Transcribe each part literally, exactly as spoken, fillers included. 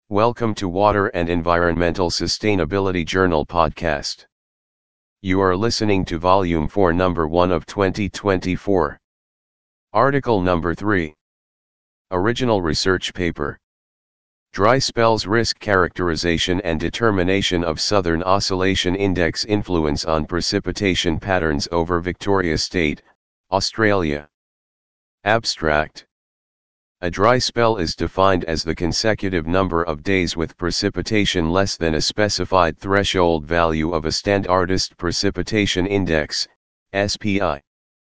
Welcome to Water and Environmental Sustainability Journal podcast. You are listening to Volume four, Number one of twenty twenty-four. Article Number three. Original research paper. Dry spells risk characterization and determination of Southern Oscillation Index influence on precipitation patterns over Victoria State, Australia. Abstract. A dry spell is defined as the consecutive number of days with precipitation less than a specified threshold value of a Standardist Precipitation Index, S P I.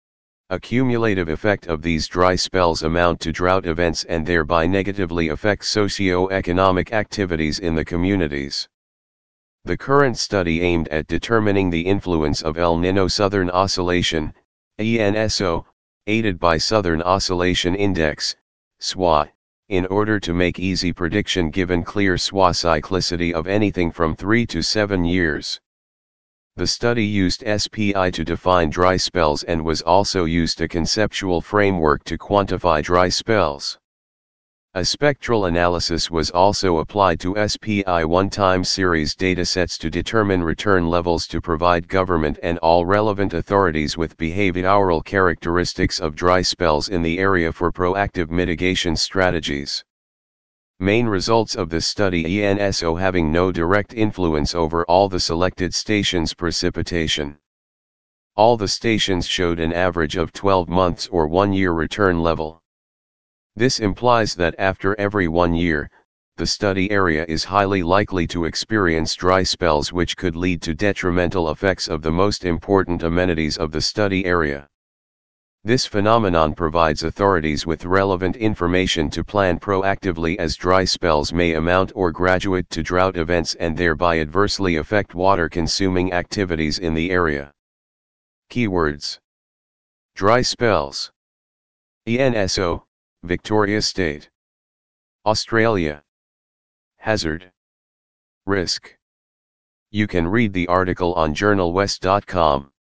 A cumulative effect of these dry spells amount to drought events and thereby negatively affect socio-economic activities in the communities. The current study aimed at determining the influence of El Niño Southern Oscillation, E N S O, aided by Southern Oscillation Index, S W A, in order to make easy prediction given clear S W A cyclicity of anything from three to seven years. The study used S P I to define dry spells and was also used a conceptual framework to quantify dry spells. A spectral analysis was also applied to S P I one-time series datasets to determine return levels to provide government and all relevant authorities with behavioral characteristics of dry spells in the area for proactive mitigation strategies. Main results of the study: E N S O having no direct influence over all the selected stations' precipitation. All the stations showed an average of twelve months or one year return level. This implies that after every one year, the study area is highly likely to experience dry spells which could lead to detrimental effects of the most important amenities of the study area. This phenomenon provides authorities with relevant information to plan proactively, as dry spells may amount or graduate to drought events and thereby adversely affect water-consuming activities in the area. Keywords: dry spells, E N S O, Victoria State, Australia. Hazard, risk. You can read the article on journal west dot com.